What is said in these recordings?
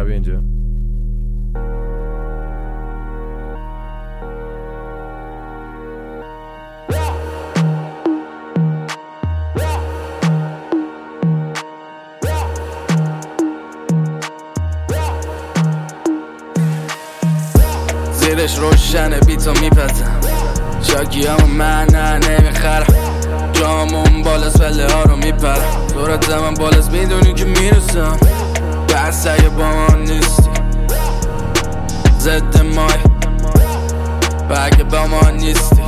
بیا اینجا. زیرش روشنه بیتو میپزم، شاکیامو من نمیخرم، جامون بالاست ولی ها رو میپرم، دورت من بالاست میدونی که میرسم، بس اگه با من نیستی ضد مای، اگه با من نیستی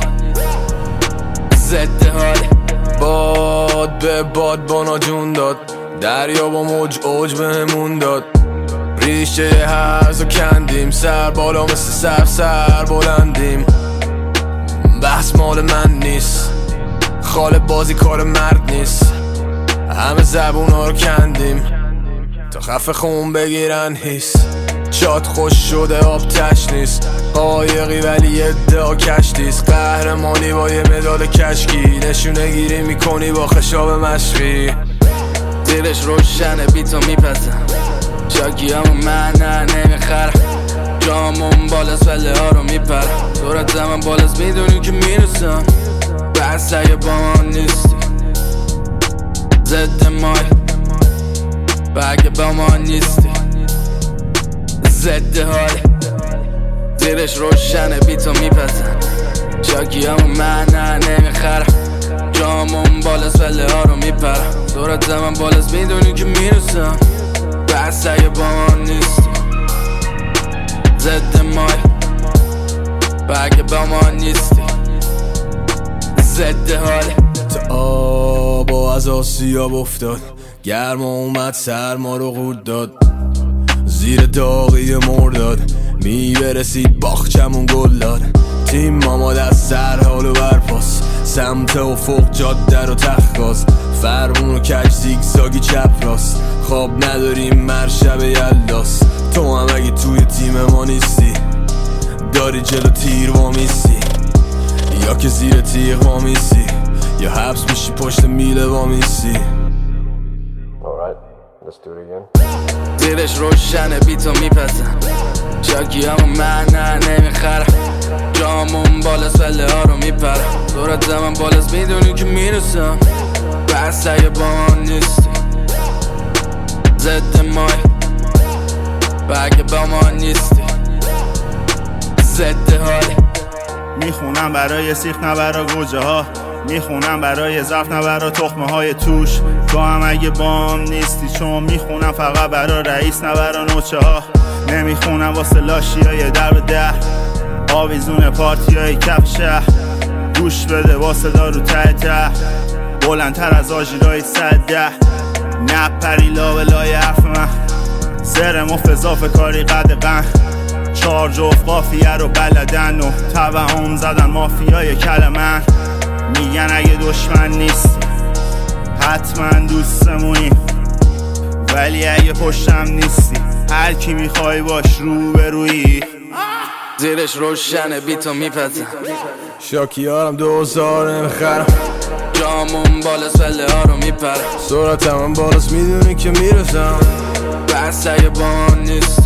ضد حالی. باد به باد بانا جون داد، دریا با موج اوج بهمون داد، ریشه هرزو کندیم، سر بالا مثل سر بلندیم، بحث مال من نیست، خاله بازی کار مرد نیست، همه زبونا رو کندیم تا خفه خون بگیرن حس، شاد خوش شده آب تش نیست، قایقی ولی ادعا کشتیست، قهرمانی با یه مدال کشکی، نشونه گیری میکنی با خشاب مشقی. زیرش روشنه بیتو میپزم، شاکیامو من نمیخرم، جامون بالاست ولی ها رو میپرم، دورت من بالاست میدونی که میرسم، بس اگه با من نیستی ضد مای، اگه با من نیستی ضد حالی. زیرش روشنه بیتو میپزم، شاکیامو من نمیخرم، جامون بالاست ولی ها رو میپرم، دورت من بالاست میدونی که میرسم، بس اگه با من نیستی ضد مای، اگه با من نیستی ضد حالی. تا آب از آسیاب افتاد، گرما اومد سرما رو قورت داد، زیر داغی مرداد میبرسید باغچمون گل داد، تیم ماما دست سر حال و برپاس، سمت افق جاده رو تخت، فرمون و کج زیگزاگی چپ راست، خواب نداریم مرشب یلداست، تو هم اگه توی تیم ما نیستی داری جلو تیر وامیستی، یا که زیر تیغ وامیستی، یا حبس میشی پشت میله وامیستی. زیرش روشنه بیتو میپزم، شاکیامو من نمیخرم، جامون بالاست ولی ها رو میپرم، دورت من بالاست میدونی که میرسم، بس اگه با من نیستی ضد مای، اگه با من نیستی ضد حالی. میخونم برای سیخ نه برا گوجه ها، میخونم برای ظرف نه برا تخمه های توش، تو هم اگه بام نیستی، چون میخونم فقط برا رئیس نه برا نوچه ها، نمیخونم واسه لاشی های در به در، آویزون پارتی های کف شهر، گوش بده واسه دارو ته ته، بلندتر از آژیرهای 110، نپری لابلای حرف من، سر مفضاف کاری قدقن، 4 جفت قافیه رو بلدن و توهم زدن مافیای کلمن، میگن اگه دشمن نیستی حتما دوستمونی، ولی اگه پشتم نیستی هر کی میخوای باش رو به روی. زیرش روشنه بیتو میپزم، شاکیارم 2000 نمیخرم، جامون بالاست ولی ها رو میپرم، سرعتم هم بالاست میدونی که میرسم، بس اگه با من نیستی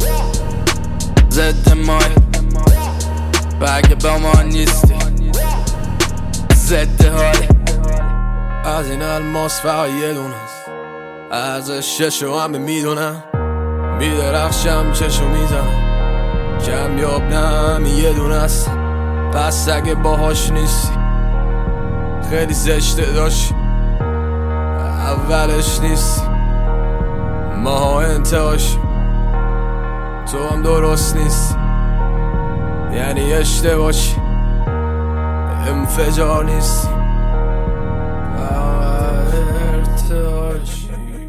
ضد مای، اگه با من نیستی ضد حالی. از این الماس فقط یه دونست، ارزش چشو همه میدونم، میدرخشم چشو میزنم، کمیاب نه یه دونست، پس اگه باهاش نیستی خیلی زشته داشت، اولش نیستی ماها انتهاش، تو هم درست نیستی یعنی اشتباهی، انفجار نیستی ارتعاشی.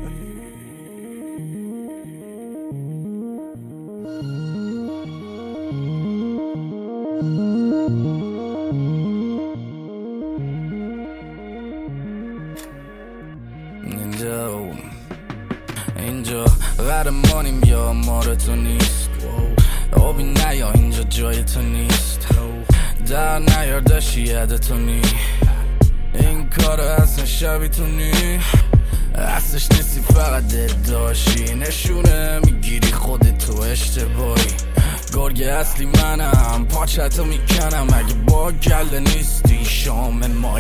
اینجا قهرمانیم یا مار تو نیست، آبی نیا اینجا جای تو نیست، در نیار داشتی یاد تو نی، این کار اصلا شبی تو نی، اصلش نیستی فقط داشی نشونه میگیری خودتو اشتباهی گرگ اصلی منم پاچتو میکنم اگه با گله نیستی شام ما